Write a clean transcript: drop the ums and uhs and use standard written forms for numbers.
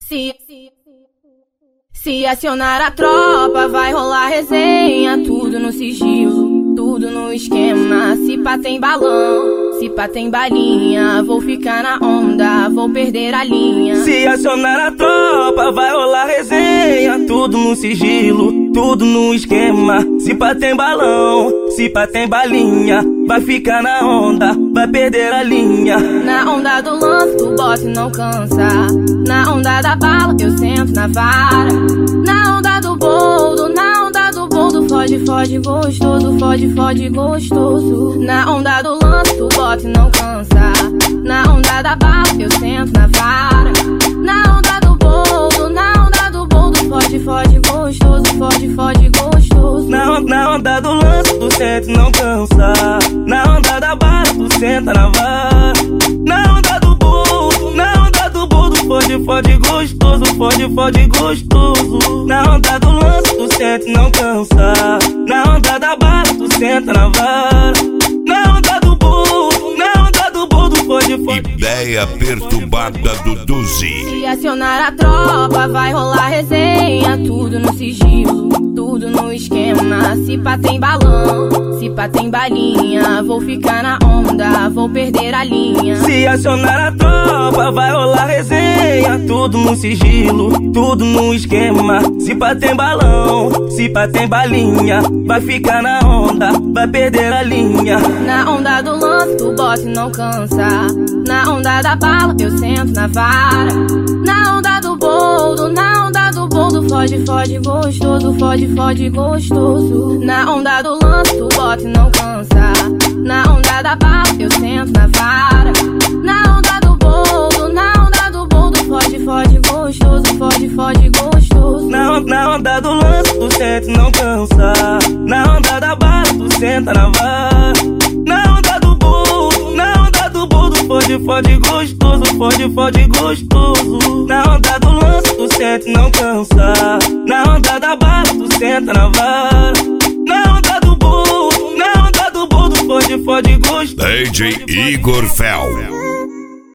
Se acionar a tropa, vai rolar resenha. Tudo no sigilo, tudo no esquema. Se pá tem balão, se pá tem balinha. Vou ficar na onda, vou perder a linha. Se acionar a tropa, vai rolar resenha. Tudo no sigilo, tudo no esquema. Se pá tem balão, se pá tem balinha. Vai ficar na onda, vai perder a linha. Na onda do lance, tu bota e não cansa. Na onda da bala, eu sento na vara. Na onda do boldo, na onda do boldo. Fode, fode gostoso, fode, fode gostoso. Na onda do lance, tu bota e não cansa. Na onda da bala, eu sento na vara. Na onda do boldo, na onda do boldo. Fode, fode gostoso, fode, fode gostoso. Na onda do lance, tu sente e não cansa. Na onda da bala, tu senta na vara. Na onda do boldo, na onda do boldo. Fode, fode gostoso, fode, fode gostoso. Na onda do lance, tu sente e não cansa. Na onda da bala, tu senta na vara. Na onda do boldo, na onda do boldo. Fode, fode. Ideia perturbada do Duzi. Se acionar a tropa, vai rolar resenha. Tudo no sigilo, tudo no esquema. Se pá tem balão, se pá tem balinha. Vou ficar na onda, vou perder a linha. Se acionar a tropa, vai rolar resenha. Tudo no sigilo, tudo no esquema. Se pá tem balão, se pá tem balinha. Vai ficar na onda, vai perder a linha. Na onda do lance, tu bota e não cansa. Na onda da bala, eu sento na vara. Na onda do boldo, na onda do boldo. Fode, fode gostoso, fode, fode gostoso. Na onda do lance, tu bota e não cansa. Na onda da bala, eu sento na vara. Na onda do boldo, na onda do boldo. Fode, fode gostoso, fode, fode gostoso. Na onda do lance, tu sente e não cansa. Na onda da bala, tu senta na vara. Na onda do boldo, na onda do boldo. Fode, fode gostoso, fode, fode gostoso. Na onda do lance, tu sente e não cansa. Na onda da bala, tu senta na vara. Na onda do boldo, na onda do boldo. Fode, fode gostoso. DJ Igor Fel.